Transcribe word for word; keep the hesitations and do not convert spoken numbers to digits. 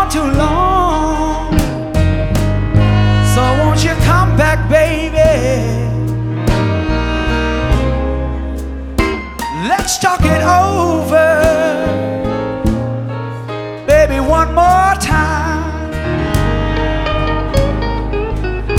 too long. So won't you come back, baby?